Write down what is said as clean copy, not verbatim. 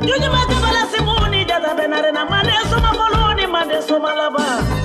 Yuni mate bala simuni jada benare na mane soma foloni mane soma laba.